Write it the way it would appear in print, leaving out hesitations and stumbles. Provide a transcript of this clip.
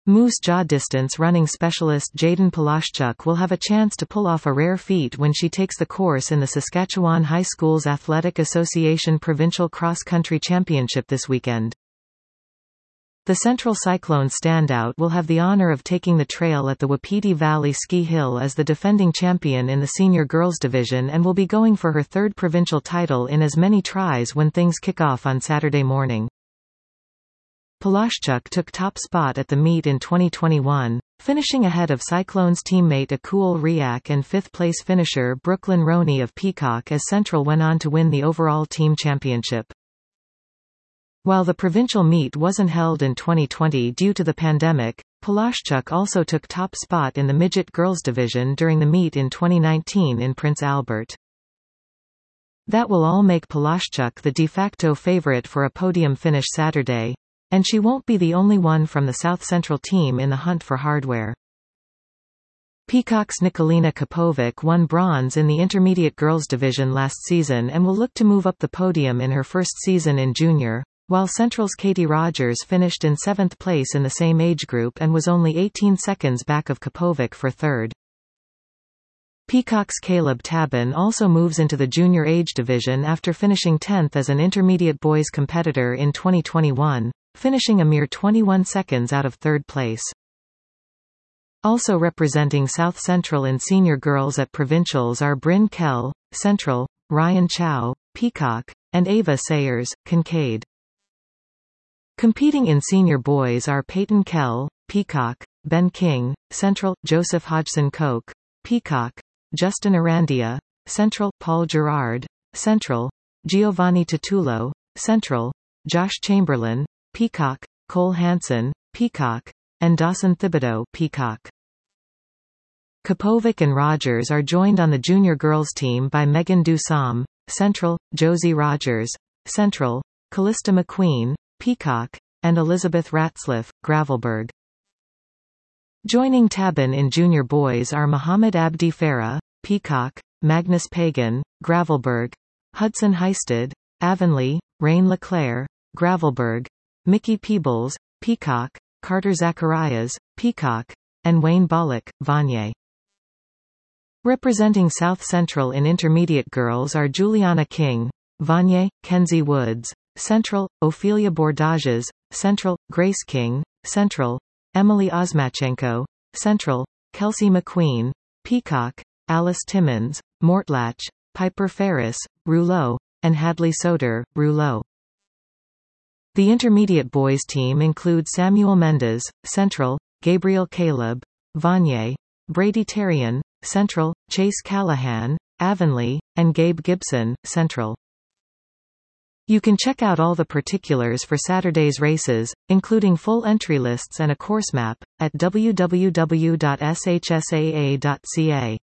Moose jaw distance running specialist Jaden Polashchuk will have a chance to pull off a rare feat when she takes the course in the Saskatchewan High Schools Athletic Association Provincial Cross Country Championship this weekend. The Central Cyclone standout will have the honor of taking the trail at the Wapiti Valley Ski Hill as the defending champion in the senior girls division and will be going for her third provincial title in as many tries when things kick off on Saturday morning. Polashchuk took top spot at the meet in 2021, finishing ahead of Cyclones teammate Akul Riak and fifth-place finisher Brooklyn Roney of Peacock as Central went on to win the overall team championship. While the provincial meet wasn't held in 2020 due to the pandemic, Polashchuk also took top spot in the midget girls division during the meet in 2019 in Prince Albert. That will all make Polashchuk the de facto favorite for a podium finish Saturday. And she won't be the only one from the South Central team in the hunt for hardware. Peacock's Nikolina Kapovic won bronze in the intermediate girls division last season and will look to move up the podium in her first season in junior, while Central's Katie Rogers finished in 7th place in the same age group and was only 18 seconds back of Kapovic for third. Peacock's Caleb Tabin also moves into the junior age division after finishing 10th as an intermediate boys competitor in 2021. Finishing a mere 21 seconds out of third place. Also representing South Central in senior girls at provincials are Bryn Kell, Central, Ryan Chow, Peacock, and Ava Sayers, Kincaid. Competing in senior boys are Peyton Kell, Peacock, Ben King, Central, Joseph Hodgson Koch, Peacock, Justin Arandia, Central, Paul Gerard, Central, Giovanni Titulo, Central, Josh Chamberlain, Peacock, Cole Hansen, Peacock, and Dawson Thibodeau, Peacock. Kapovic and Rogers are joined on the junior girls team by Megan Dusam, Central, Josie Rogers, Central, Callista McQueen, Peacock, and Elizabeth Ratzliff, Gravelberg. Joining Tabin in junior boys are Muhammad Abdi Farah, Peacock, Magnus Pagan, Gravelberg, Hudson Heisted, Avonlea, Rain LeClaire, Gravelberg, Mickey Peebles, Peacock, Carter Zacharias, Peacock, and Wayne Bollock, Vanier. Representing South Central in intermediate girls are Juliana King, Vanier, Kenzie Woods, Central, Ophelia Bordages, Central, Grace King, Central, Emily Osmachenko, Central, Kelsey McQueen, Peacock, Alice Timmons, Mortlach, Piper Ferris, Rouleau, and Hadley Soder, Rouleau. The intermediate boys team includes Samuel Mendez, Central, Gabriel Caleb, Vanier, Brady Terrian, Central, Chase Callahan, Avonlea, and Gabe Gibson, Central. You can check out all the particulars for Saturday's races, including full entry lists and a course map, at www.shsaa.ca.